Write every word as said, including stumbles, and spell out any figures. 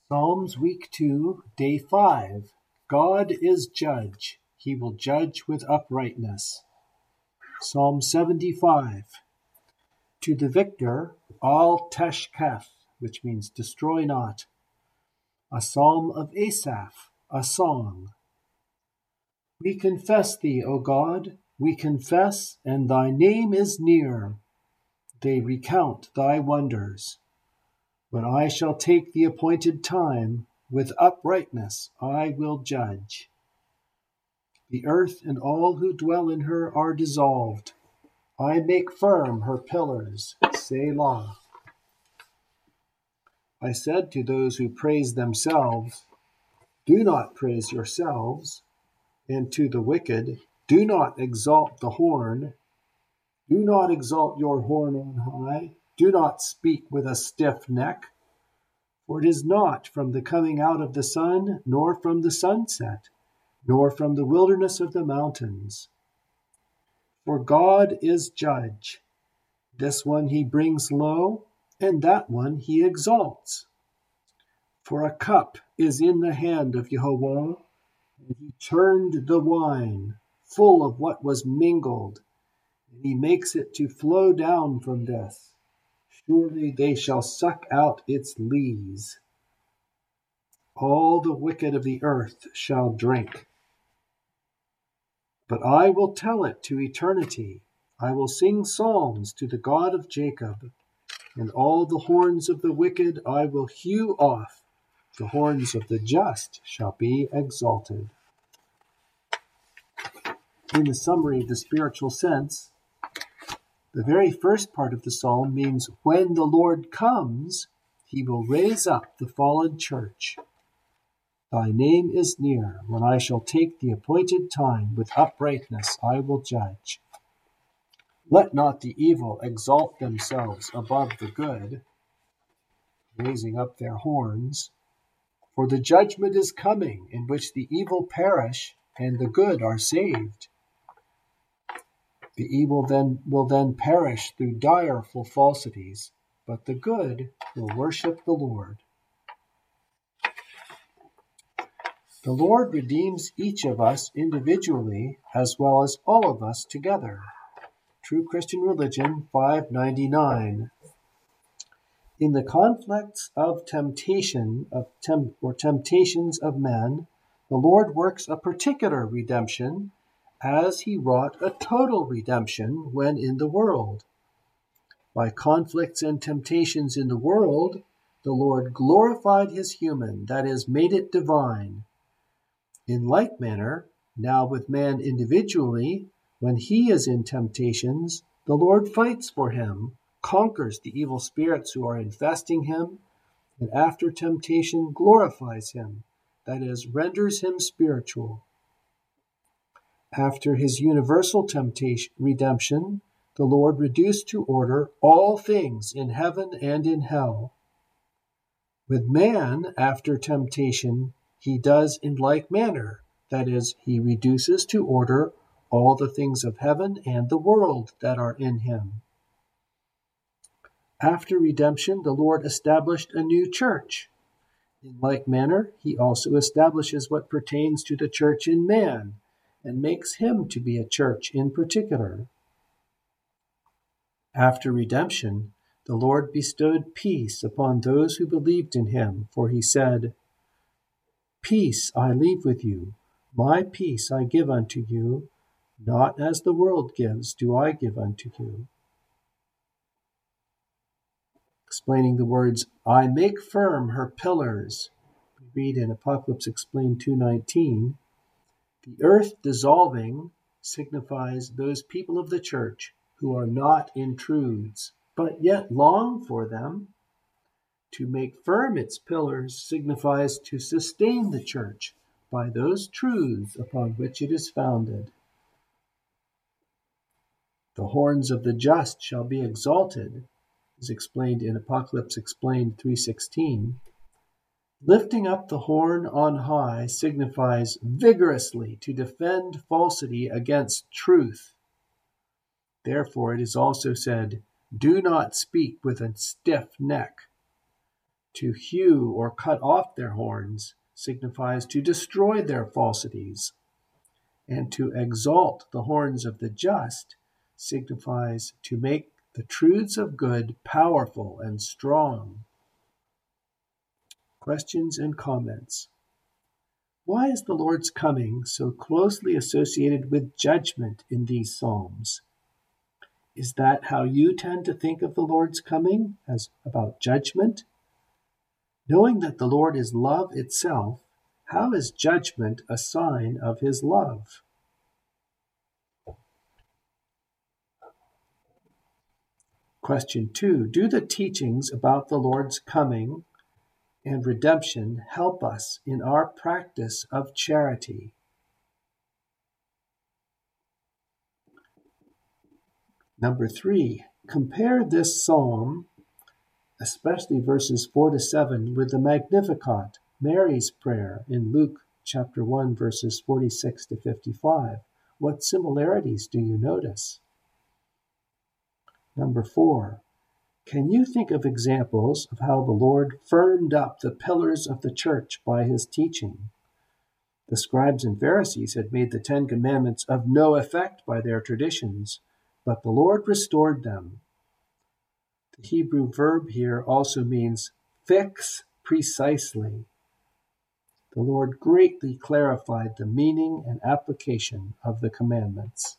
Psalms Week two, Day five. God is judge. He will judge with uprightness. Psalm seventy-five. To the victor, Al Teshketh, which means destroy not. A psalm of Asaph, a song. We confess thee, O God, we confess, and thy name is near. They recount thy wonders. When I shall take the appointed time, with uprightness I will judge. The earth and all who dwell in her are dissolved. I make firm her pillars. Selah. I said to those who praise themselves, do not praise yourselves. And to the wicked, do not exalt the horn. Do not exalt your horn on high. Do not speak with a stiff neck. For it is not from the coming out of the sun, nor from the sunset, nor from the wilderness of the mountains. For God is judge. This one he brings low, and that one he exalts. For a cup is in the hand of Jehovah, and he turned the wine, full of what was mingled, and he makes it to flow down from this. Surely they shall suck out its lees. All the wicked of the earth shall drink. But I will tell it to eternity. I will sing psalms to the God of Jacob, and all the horns of the wicked I will hew off. The horns of the just shall be exalted. In the summary of the spiritual sense, the very first part of the psalm means when the Lord comes, he will raise up the fallen church. Thy name is near. When I shall take the appointed time, with uprightness I will judge. Let not the evil exalt themselves above the good, raising up their horns. For the judgment is coming, in which the evil perish and the good are saved. The evil then will then perish through direful falsities, but the good will worship the Lord. The Lord redeems each of us individually as well as all of us together. True Christian Religion five ninety-nine. In the conflicts of temptation of temp- or temptations of men, the Lord works a particular redemption as he wrought a total redemption when in the world. By conflicts and temptations in the world, the Lord glorified his human, that is, made it divine. In like manner, now with man individually, when he is in temptations, the Lord fights for him, conquers the evil spirits who are infesting him, and after temptation glorifies him, that is, renders him spiritual. After his universal temptation, redemption, the Lord reduced to order all things in heaven and in hell. With man, after temptation, he does in like manner, that is, he reduces to order all the things of heaven and the world that are in him. After redemption, the Lord established a new church. In like manner, he also establishes what pertains to the church in man, and makes him to be a church in particular. After redemption, the Lord bestowed peace upon those who believed in him, for he said, Peace I leave with you, my peace I give unto you, not as the world gives do I give unto you. Explaining the words, I make firm her pillars, we read in Apocalypse Explained two nineteen, the earth dissolving signifies those people of the church who are not in truths, but yet long for them. To make firm its pillars signifies to sustain the church by those truths upon which it is founded. The horns of the just shall be exalted, is explained in Apocalypse Explained three sixteen. Lifting up the horn on high signifies vigorously to defend falsity against truth. Therefore it is also said, do not speak with a stiff neck. To hew or cut off their horns signifies to destroy their falsities, and to exalt the horns of the just signifies to make the truths of good powerful and strong. Questions and comments. Why is the Lord's coming so closely associated with judgment in these Psalms? Is that how you tend to think of the Lord's coming, as about judgment? Knowing that the Lord is love itself, how is judgment a sign of his love? Question two, do the teachings about the Lord's coming and redemption help us in our practice of charity? Number three, compare this psalm, especially verses four to seven, with the Magnificat, Mary's prayer in Luke chapter one, verses forty-six to fifty-five. What similarities do you notice? Number four, can you think of examples of how the Lord firmed up the pillars of the church by his teaching? The scribes and Pharisees had made the Ten Commandments of no effect by their traditions, but the Lord restored them. The Hebrew verb here also means fix precisely. The Lord greatly clarified the meaning and application of the commandments.